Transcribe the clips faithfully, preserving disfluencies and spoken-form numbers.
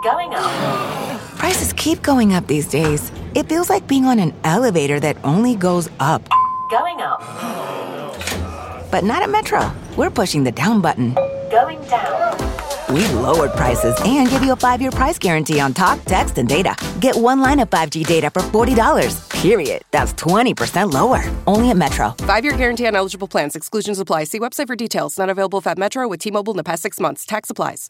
Going up. Prices keep going up these days. It feels like being on an elevator that only goes up. Going up. But not at Metro. We're pushing the down button. Going down. We've lowered prices and give you a five-year price guarantee on talk, text, and data. Get one line of five G data for forty dollars. Period. That's twenty percent lower. Only at Metro. Five-year guarantee on eligible plans. Exclusions apply. See website for details. Not available at Metro with T-Mobile in the past six months. Tax applies.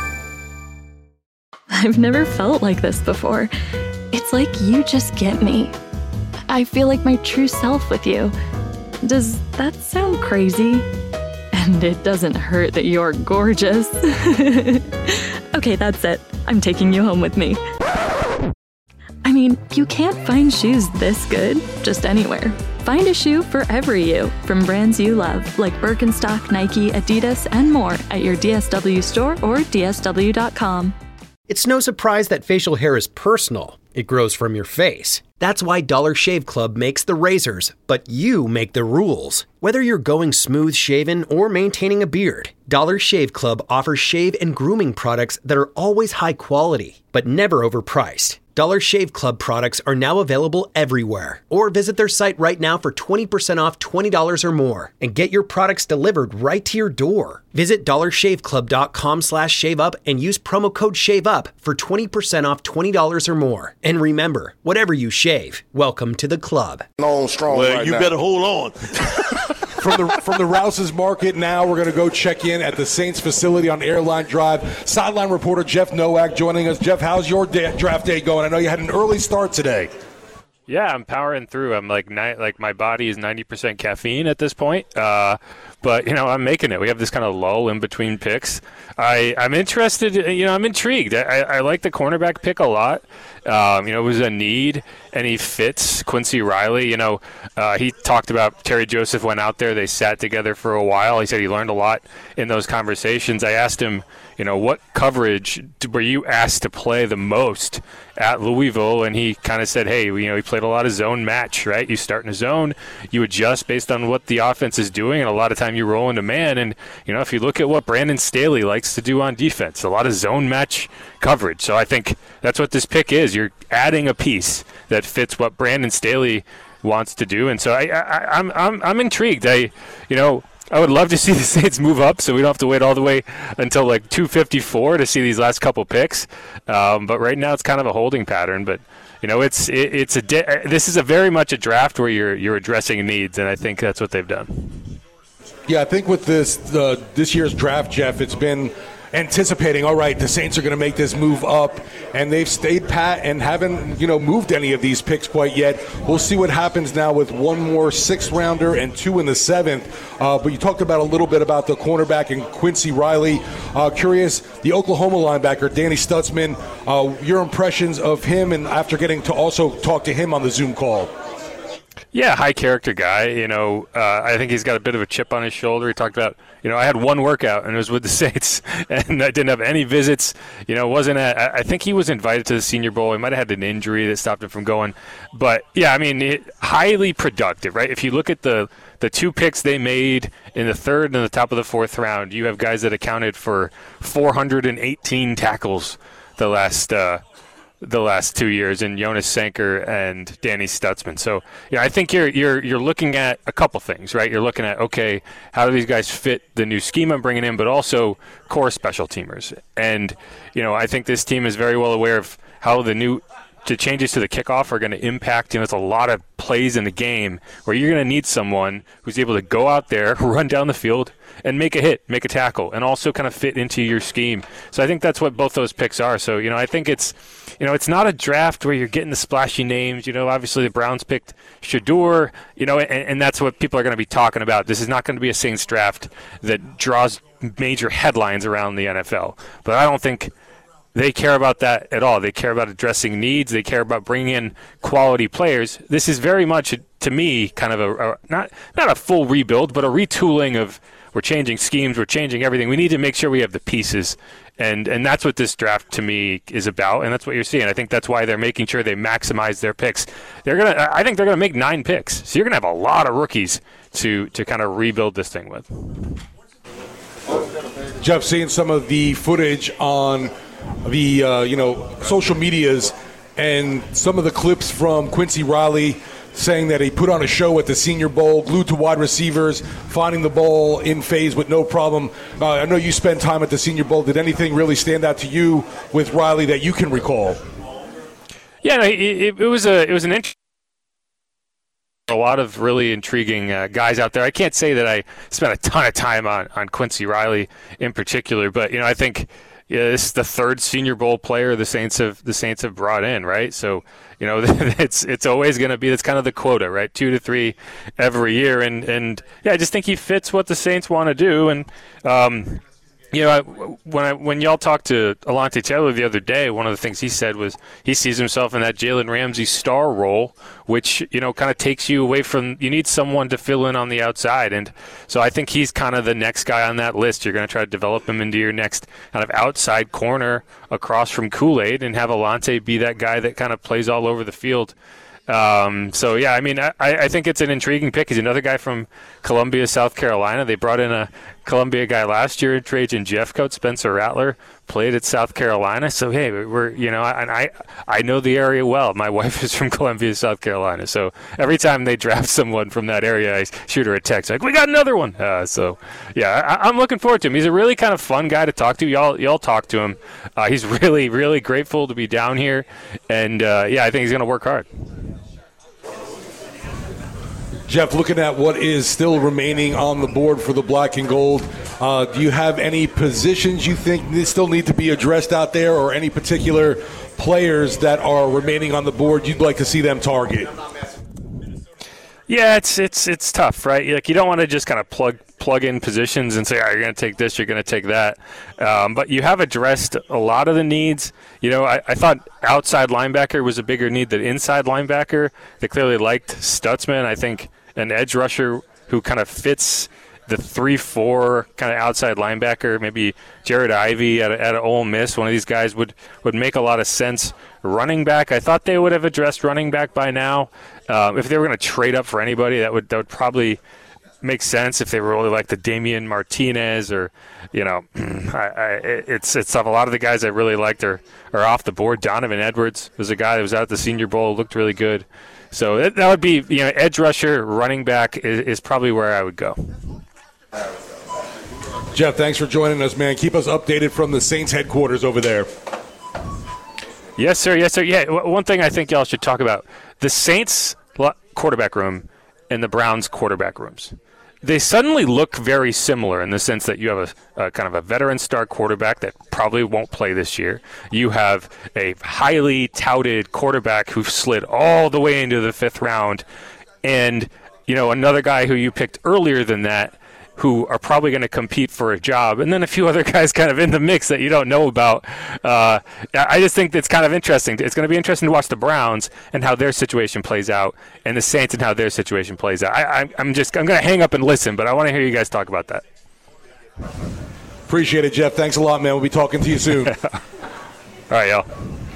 I've never felt like this before. It's like you just get me. I feel like my true self with you. Does that sound crazy? And it doesn't hurt that you're gorgeous. Okay, that's it. I'm taking you home with me. I mean, you can't find shoes this good just anywhere. Find a shoe for every you from brands you love, like Birkenstock, Nike, Adidas, and more at your D S W store or D S W dot com. It's no surprise that facial hair is personal. It grows from your face. That's why Dollar Shave Club makes the razors, but you make the rules. Whether you're going smooth shaven or maintaining a beard, Dollar Shave Club offers shave and grooming products that are always high quality, but never overpriced. Dollar Shave Club products are now available everywhere. Or visit their site right now for twenty percent off twenty dollars or more and get your products delivered right to your door. Visit dollar shave club dot com slash shave up and use promo code SHAVEUP for twenty percent off twenty dollars or more. And remember, whatever you shave, welcome to the club. On strong well, right you now. better hold on. From the from the Rouse's Market now, we're going to go check in at the Saints facility on Airline Drive. Sideline reporter Jeff Nowak joining us. Jeff, how's your day, draft day going? I know you had an early start today. Yeah, I'm powering through. I'm like, ni- like my body is ninety percent caffeine at this point. Uh, but, you know, I'm making it. We have this kind of lull in between picks. I, I'm interested, you know, I'm intrigued. I, I like the cornerback pick a lot. Um, you know, it was a need, and he fits Quincy Riley. You know, uh, he talked about Terry Joseph went out there. They sat together for a while. He said he learned a lot in those conversations. I asked him, you know, what coverage were you asked to play the most at Louisville? And he kind of said, hey, you know, he played a lot of zone match, right? You start in a zone, you adjust based on what the offense is doing, and a lot of time you roll into man. And, you know, if you look at what Brandon Staley likes to do on defense, a lot of zone match coverage. So I think that's what this pick is. You're adding a piece that fits what Brandon Staley wants to do. And so I, I, I'm, I'm, I'm intrigued. I, you know, I would love to see the Saints move up so we don't have to wait all the way until like two fifty-four to see these last couple picks. Um, but right now it's kind of a holding pattern. But, you know, it's it, it's a di- this is a very much a draft where you're you're addressing needs, and I think that's what they've done. Yeah, I think with this uh, this year's draft, Jeff, it's been anticipating, all right, the Saints are going to make this move up, and they've stayed pat and haven't, you know, moved any of these picks quite yet. We'll see what happens now with one more sixth rounder and two in the seventh. Uh, but you talked about a little bit about the cornerback and Quincy Riley. Uh, curious, the Oklahoma linebacker, Danny Stutzman, uh, your impressions of him, and after getting to also talk to him on the Zoom call. Yeah, high character guy. You know, uh, I think he's got a bit of a chip on his shoulder. He talked about, you know, I had one workout and it was with the Saints, and I didn't have any visits. You know, wasn't at, I think he was invited to the Senior Bowl. He might have had an injury that stopped him from going. But yeah, I mean, it, highly productive, right? If you look at the the two picks they made in the third and the top of the fourth round, you have guys that accounted for four hundred eighteen tackles the last. Uh, the last two years in Jonas Sanker and Danny Stutzman. So, yeah, I think you're you're you're looking at a couple things, right? You're looking at, okay, how do these guys fit the new scheme I'm bringing in, but also core special teamers. And, you know, I think this team is very well aware of how the new the changes to the kickoff are going to impact, you know, it's a lot of plays in the game where you're going to need someone who's able to go out there, run down the field, and make a hit, make a tackle, and also kind of fit into your scheme. So I think that's what both those picks are. So, you know, I think it's, you know, it's not a draft where you're getting the splashy names. You know, obviously the Browns picked Shedeur, you know, and, and that's what people are going to be talking about. This is not going to be a Saints draft that draws major headlines around the N F L. But I don't think they care about that at all. They care about addressing needs. They care about bringing in quality players. This is very much, to me, kind of a, a not not a full rebuild, but a retooling of, we're changing schemes, we're changing everything. We need to make sure we have the pieces, and and that's what this draft to me is about, and that's what you're seeing. I think that's why they're making sure they maximize their picks. They're gonna, I think they're gonna make nine picks, so you're gonna have a lot of rookies to to kind of rebuild this thing with. Jeff, seeing some of the footage on the uh, you know social medias and some of the clips from Quincy Riley saying that he put on a show at the Senior Bowl, glued to wide receivers, finding the ball in phase with no problem. Uh, I know you spent time at the Senior Bowl. Did anything really stand out to you with Riley that you can recall? Yeah, no, it, it, it was a it was an interesting. A lot of really intriguing uh, guys out there. I can't say that I spent a ton of time on, on Quincy Riley in particular, but you know I think yeah, this is the third Senior Bowl player the Saints have the Saints have brought in, right? So you know it's it's always going to be that's kind of the quota, right? Two to three every year, and and yeah, I just think he fits what the Saints want to do, and. Um, You know, I, when I, when y'all talked to Alontae Taylor the other day, one of the things he said was he sees himself in that Jalen Ramsey star role, which, you know, kind of takes you away from – you need someone to fill in on the outside. And so I think he's kind of the next guy on that list. You're going to try to develop him into your next kind of outside corner across from Kool-Aid and have Alontae be that guy that kind of plays all over the field. Um, so, yeah, I mean, I, I think it's an intriguing pick. He's another guy from Columbia, South Carolina. They brought in a Columbia guy last year, Trajan Jeffcoat. Spencer Rattler played at South Carolina. So, hey, we're, you know, and I, I know the area well. My wife is from Columbia, South Carolina. So every time they draft someone from that area, I shoot her a text like, we got another one. Uh, so, yeah, I, I'm looking forward to him. He's a really kind of fun guy to talk to. Y'all, y'all talk to him. Uh, he's really, really grateful to be down here. And, uh, yeah, I think he's going to work hard. Jeff, looking at what is still remaining on the board for the black and gold, uh, do you have any positions you think still need to be addressed out there, or any particular players that are remaining on the board you'd like to see them target? Yeah, it's it's it's tough, right? Like you don't want to just kind of plug plug in positions and say, all right, you're going to take this, you're going to take that. Um, but you have addressed a lot of the needs. You know, I, I thought outside linebacker was a bigger need than inside linebacker. They clearly liked Stutzman. I think an edge rusher who kind of fits the three four kind of outside linebacker, maybe Jared Ivey at, at Ole Miss, one of these guys would, would make a lot of sense. Running back, I thought they would have addressed running back by now. Um, if they were going to trade up for anybody, that would that would probably make sense if they were really like the Damian Martinez or, you know, I, I, it's it's tough. A lot of the guys I really liked are, are off the board. Donovan Edwards was a guy that was out at the Senior Bowl, looked really good. So that, that would be, you know, edge rusher, running back is, is probably where I would go. Jeff, thanks for joining us, man. Keep us updated from the Saints headquarters over there. Yes, sir. Yes, sir. Yeah, one thing I think y'all should talk about, the Saints quarterback room and the Browns quarterback rooms. They suddenly look very similar in the sense that you have a, a kind of a veteran star quarterback that probably won't play this year. You have a highly touted quarterback who slid all the way into the fifth round, and you know another guy who you picked earlier than that, who are probably going to compete for a job, and then a few other guys kind of in the mix that you don't know about. Uh, I just think it's kind of interesting. It's going to be interesting to watch the Browns and how their situation plays out, and the Saints and how their situation plays out. I, I, I'm just I'm going to hang up and listen, but I want to hear you guys talk about that. Appreciate it, Jeff. Thanks a lot, man. We'll be talking to you soon. All right, y'all.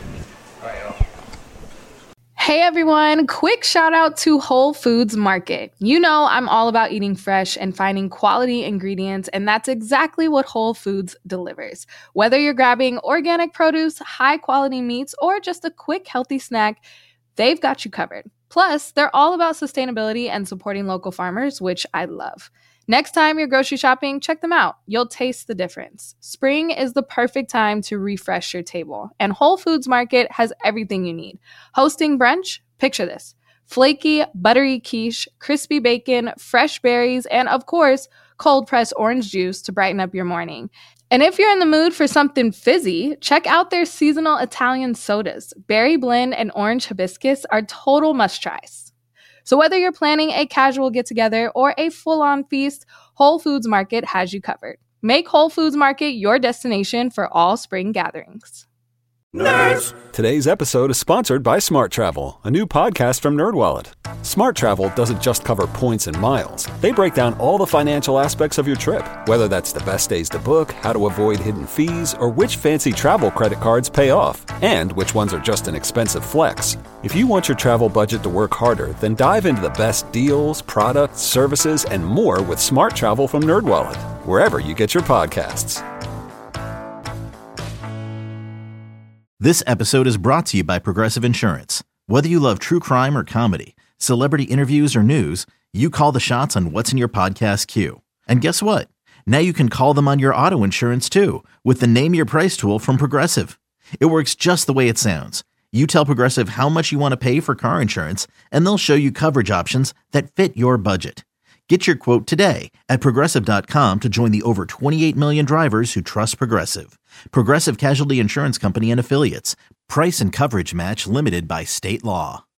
Hey everyone, quick shout out to Whole Foods Market. You know I'm all about eating fresh and finding quality ingredients, and that's exactly what Whole Foods delivers. Whether you're grabbing organic produce, high quality meats, or just a quick healthy snack, they've got you covered. Plus, they're all about sustainability and supporting local farmers, which I love. Next time you're grocery shopping, check them out. You'll taste the difference. Spring is the perfect time to refresh your table, and Whole Foods Market has everything you need. Hosting brunch? Picture this. Flaky, buttery quiche, crispy bacon, fresh berries, and of course, cold-pressed orange juice to brighten up your morning. And if you're in the mood for something fizzy, check out their seasonal Italian sodas. Berry blend and orange hibiscus are total must-tries. So whether you're planning a casual get-together or a full-on feast, Whole Foods Market has you covered. Make Whole Foods Market your destination for all spring gatherings. Nerds! Today's episode is sponsored by Smart Travel, a new podcast from NerdWallet. Smart Travel doesn't just cover points and miles. They break down all the financial aspects of your trip, whether that's the best days to book, how to avoid hidden fees, or which fancy travel credit cards pay off, and which ones are just an expensive flex. If you want your travel budget to work harder, then dive into the best deals, products, services, and more with Smart Travel from NerdWallet, wherever you get your podcasts. This episode is brought to you by Progressive Insurance. Whether you love true crime or comedy, celebrity interviews or news, you call the shots on what's in your podcast queue. And guess what? Now you can call them on your auto insurance too with the Name Your Price tool from Progressive. It works just the way it sounds. You tell Progressive how much you want to pay for car insurance, and they'll show you coverage options that fit your budget. Get your quote today at Progressive dot com to join the over twenty-eight million drivers who trust Progressive. Progressive Casualty Insurance Company and Affiliates. Price and coverage match limited by state law.